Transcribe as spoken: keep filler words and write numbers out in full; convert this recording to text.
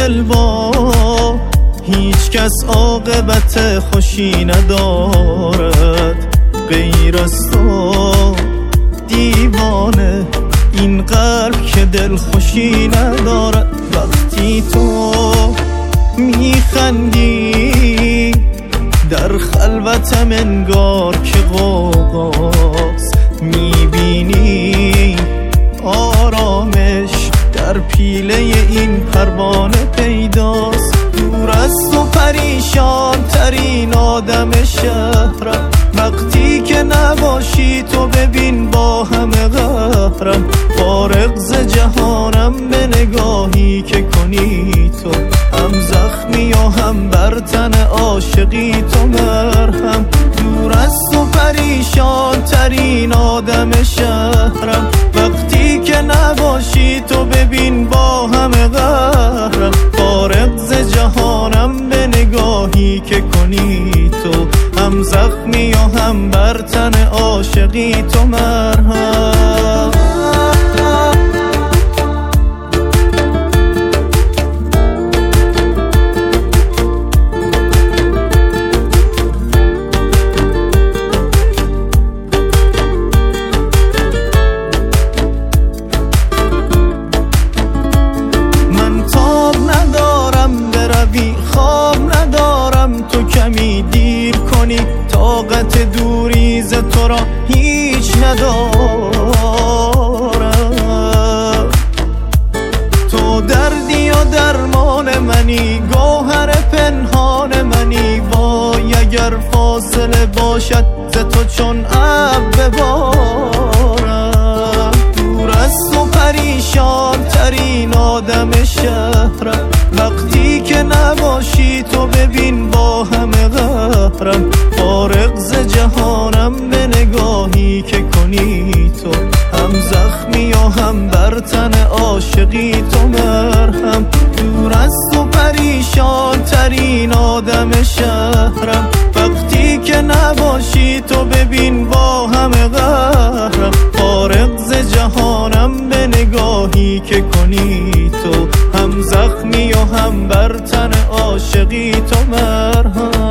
دل با هیچ کس عاقبت خوشی ندارد غیر از تو دیوانه این قلب که دل خوشی ندارد. وقتی تو میخندی در خلوتم انگار که غوغاست، میبینی آرامش در پیله این پروانه پیداست. دور از تو پریشان ترین آدم شهرم، وقتی که نباشی تو ببین با همه قهرم. فارغ ز جهانم به نگاهی که کنی تو، هم زخمی و هم بر تن عاشقی تو مرهم. دور از تو پریشان ترین آدم شهرم، وقتی که نباشی تو ببین با همه قهرم. فارغ ز جهانم به نگاهی که کنی تو، هم زخمی و هم بر تن عاشقی تو مرهم. من تاب ندارم بروی، خواب ندارم تو کمی دیر کنی. طاقت دوری ز تو را هیچ ندارم. تو دردی و درمان منی، گوهر پنهان منی. وای اگر فاصله باشد ز تو چون ابر ببارم. دور از تو پریشان ترین آدم شهرم، وقتی که نباشی تو ببین با همه قهرم. فارغ ز جهانم به نگاهی که کنی تو، هم زخمی و هم بر تن عاشقی تو مرهم. دور از تو پریشان ترین آدم شهرم، وقتی که نباشی تو ببین با همه قهرم. فارغ ز جهانم به نگاهی که کنی تو، هم زخمی و هم بر تن عاشقی تو مرهم.